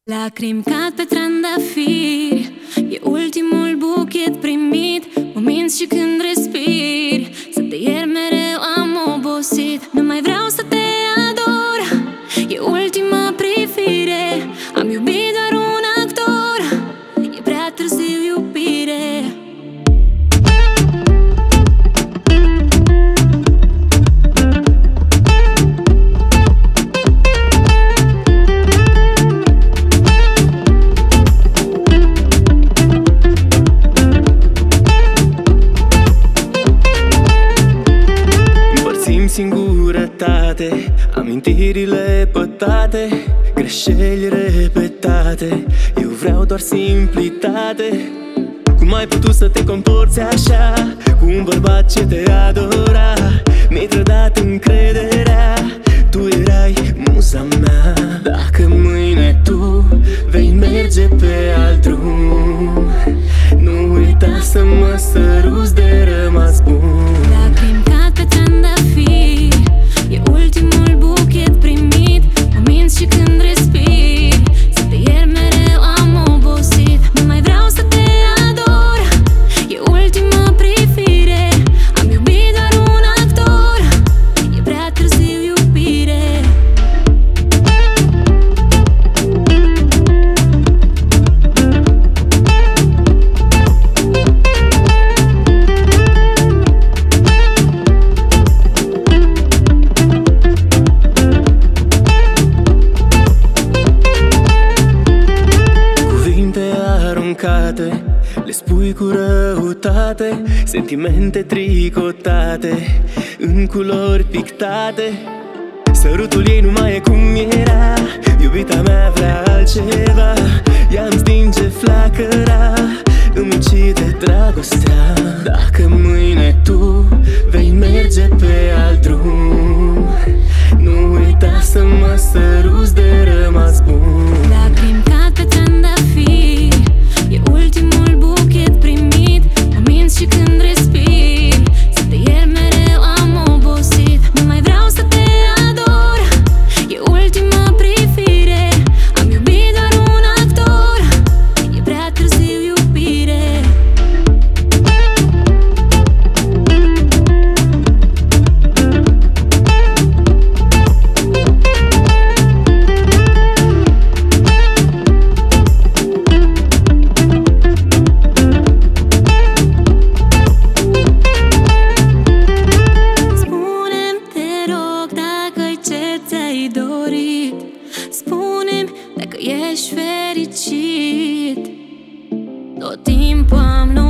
Lacrimi cad pe trandafiri, e ultimul buchet primit. Mă minți și când respiri, să te iert mereu am obosit. Nu mai vreau să te ador, e ultima privire. Am iubit doar un actor, e prea târziu iubire. Singurătate, amintirile pătate, greșeli repetate. Eu vreau doar simplitate. Cum ai putut să te comporți așa cu un bărbat ce te adora? Mi-ai trădat încrederea, tu erai muza mea. Dacă mâine tu vei merge pe alt drum, nu uita să mă săruți de rămas bun. Lacrimi cad pe trandafiri, e ultimul buchet primit. Mă minți și când respiri, să te iert mereu am obosit. Nu mai vreau să te ador, e ultima privire. Am iubit doar un actor, e prea târziu iubire. Le spui cu răutate, sentimente tricotate în culori pictate. Sărutul ei nu mai e cum era, iubita mea vrea altceva. Ea-mi stinge flacăra, îmi ucide dragostea. Dacă mâine tu vei merge pe alt drum, nu uita să mă săruți de rămas bun. Lacrimi cad pe trandafiri, e ultimul buchet primit. Mă minți și când respiri, să te iert mereu am obosit. Nu mai vreau să te ador, e ultima privire. Am iubit doar un actor, e prea târziu iubire. Spune-mi dacă ești fericit. Tot timpul am